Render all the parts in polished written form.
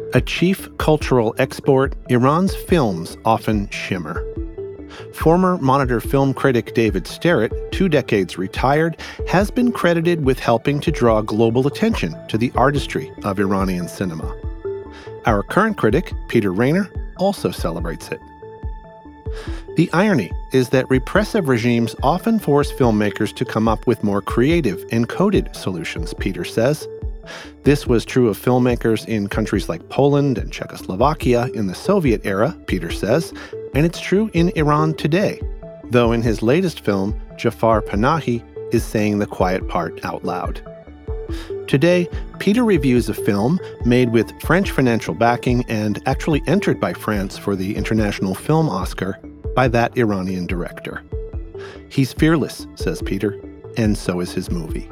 A chief cultural export, Iran's films often shimmer. Former Monitor film critic David Sterritt, 2 decades retired, has been credited with helping to draw global attention to the artistry of Iranian cinema. Our current critic, Peter Rainer, also celebrates it. The irony is that repressive regimes often force filmmakers to come up with more creative and coded solutions, Peter says. This was true of filmmakers in countries like Poland and Czechoslovakia in the Soviet era, Peter says, and it's true in Iran today, though in his latest film, Jafar Panahi is saying the quiet part out loud. Today, Peter reviews a film made with French financial backing and actually entered by France for the International Film Oscar by that Iranian director. He's fearless, says Peter, and so is his movie.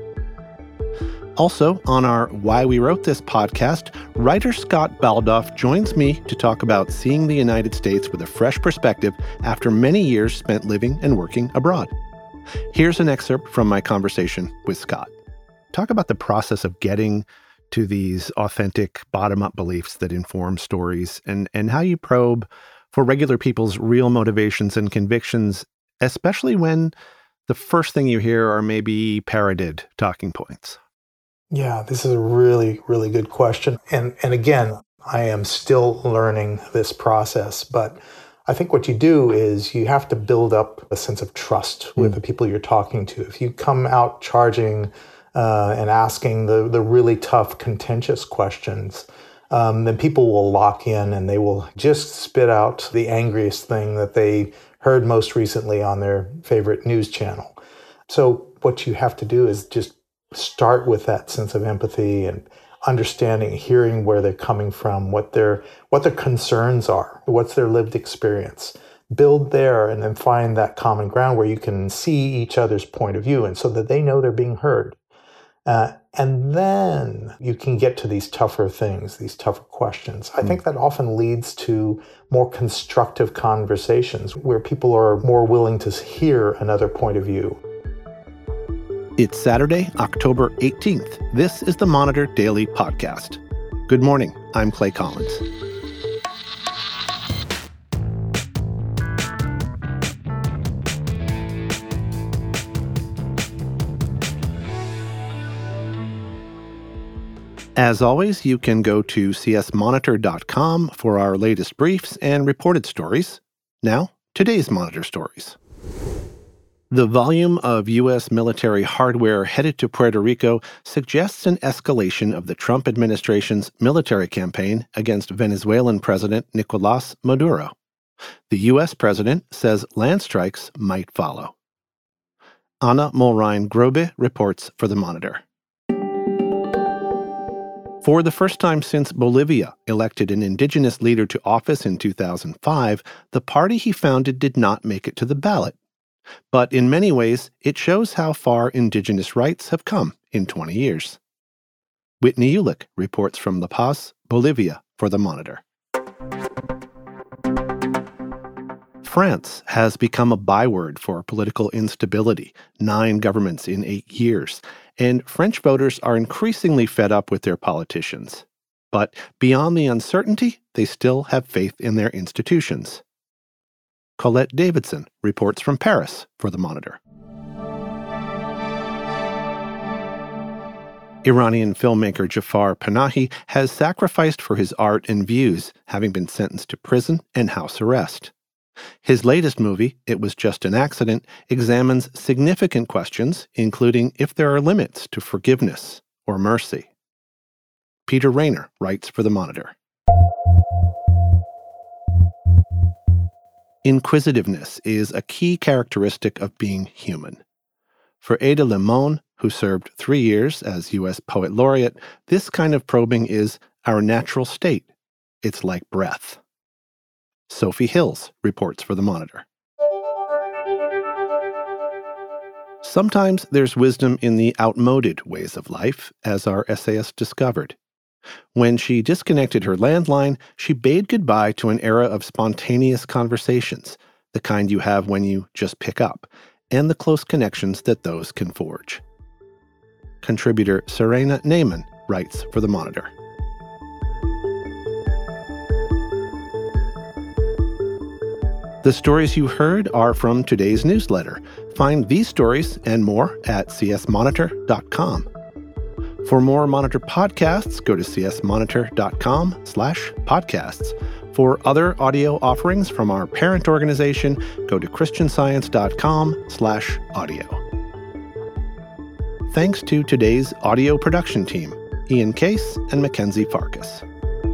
Also, on our Why We Wrote This podcast, writer Scott Baldoff joins me to talk about seeing the United States with a fresh perspective after many years spent living and working abroad. Here's an excerpt from my conversation with Scott. Talk about the process of getting to these authentic bottom-up beliefs that inform stories and how you probe for regular people's real motivations and convictions, especially when the first thing you hear are maybe parroted talking points. Yeah, this is a really, really good question. And again, I am still learning this process, but I think what you do is you have to build up a sense of trust with the people you're talking to. If you come out charging and asking the really tough, contentious questions, then people will lock in and they will just spit out the angriest thing that they heard most recently on their favorite news channel. So what you have to do is just start with that sense of empathy and understanding, hearing where they're coming from, what their concerns are, what's their lived experience. Build there and then find that common ground where you can see each other's point of view and so that they know they're being heard. And then you can get to these tougher things, these tougher questions. I think that often leads to more constructive conversations where people are more willing to hear another point of view. It's Saturday, October 18th. This is the Monitor Daily Podcast. Good morning. I'm Clay Collins. As always, you can go to csmonitor.com for our latest briefs and reported stories. Now, today's Monitor stories. The volume of U.S. military hardware headed to Puerto Rico suggests an escalation of the Trump administration's military campaign against Venezuelan President Nicolás Maduro. The U.S. president says land strikes might follow. Anna Mulrine-Grobe reports for The Monitor. For the first time since Bolivia elected an indigenous leader to office in 2005, the party he founded did not make it to the ballot. But in many ways, it shows how far indigenous rights have come in 20 years. Whitney Ulick reports from La Paz, Bolivia, for The Monitor. France has become a byword for political instability, 9 governments in 8 years, and French voters are increasingly fed up with their politicians. But beyond the uncertainty, they still have faith in their institutions. Colette Davidson reports from Paris for The Monitor. Iranian filmmaker Jafar Panahi has sacrificed for his art and views, having been sentenced to prison and house arrest. His latest movie, It Was Just an Accident, examines significant questions, including if there are limits to forgiveness or mercy. Peter Rainer writes for The Monitor. Inquisitiveness is a key characteristic of being human. For Ada Limon, who served 3 years as U.S. Poet Laureate, this kind of probing is our natural state. It's like breath. Sophie Hills reports for The Monitor. Sometimes there's wisdom in the outmoded ways of life, as our essayist discovered. When she disconnected her landline, she bade goodbye to an era of spontaneous conversations, the kind you have when you just pick up, and the close connections that those can forge. Contributor Serena Neyman writes for The Monitor. The stories you heard are from today's newsletter. Find these stories and more at csmonitor.com. For more Monitor podcasts, go to csmonitor.com/podcasts. For other audio offerings from our parent organization, go to christianscience.com/audio. Thanks to today's audio production team, Ian Case and Mackenzie Farkas.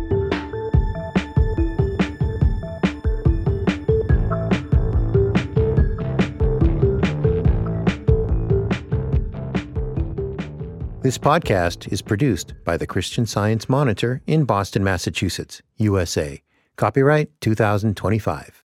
This podcast is produced by the Christian Science Monitor in Boston, Massachusetts, USA. Copyright 2025.